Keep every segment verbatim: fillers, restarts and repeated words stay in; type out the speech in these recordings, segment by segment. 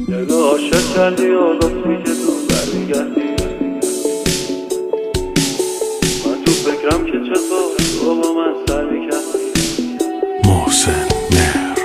دل عاشق کردی و گفتی که زود برمیگردی. من تو فکرم که چطور تو با من سر میکردی. محسن مهر.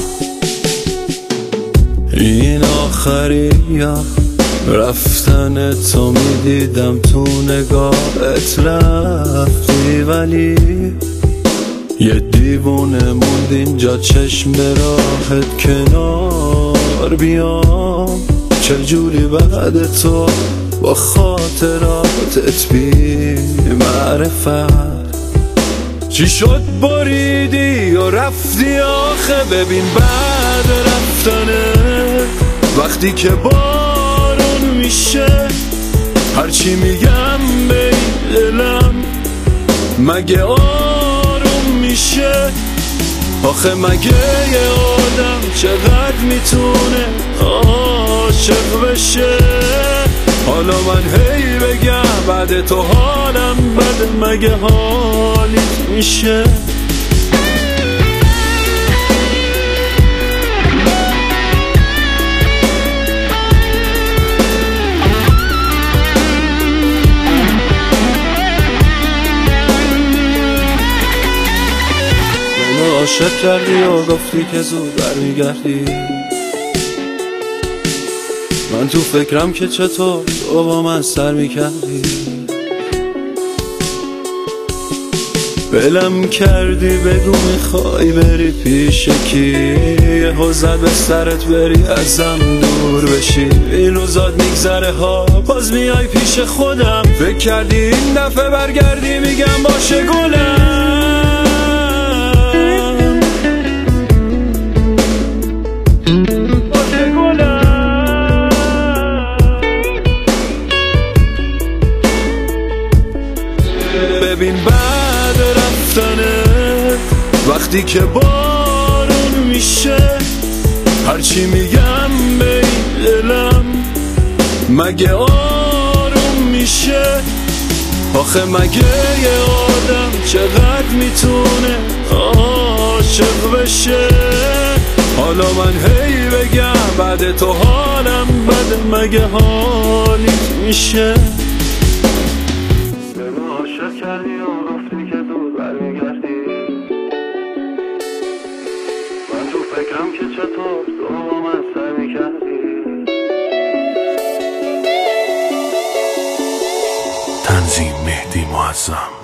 این آخری یا رفتن تو میدیدم تو نگاهت رفتی، ولی یه دیوونه موند اینجا چشم به راحت کنار بیام. چجوری بعد تو با خاطراتت بی معرفت چی شد بریدی و رفتی آخه. ببین بعد رفتنت وقتی که بارون میشه هرچی میگم به این دلم مگه آروم میشه. آخه مگه یه آدم چقدر میتونه عاشق بشه. حالا من هی بگم بعد تو حالم بده، مگه حالیت میشه. عاشق کردی و گفتی که زود برمیگردی. من تو فکرم که چطور تو با من سر میکردی. بلم کردی بگو میخوای بری پیش کی، یه حوزت به سرت بری ازم دور بشی. این روزات میگذره ها باز میای پیش خودم. فکر کردی این دفعه برگردی، میگم باشه گلم. ببین بعد رفتنت وقتی که بارون میشه هرچی میگم به این دلم مگه آروم میشه. آخه مگه یه آدم چقدر میتونه عاشق بشه. حالا من هی بگم بعد تو حالم بده، مگه حالیت میشه. عاشق کردی و گفتی که زود برمیگردی. من تو فکرم که چطور تو با من سر میکردی. تنظیم مهدی معظم.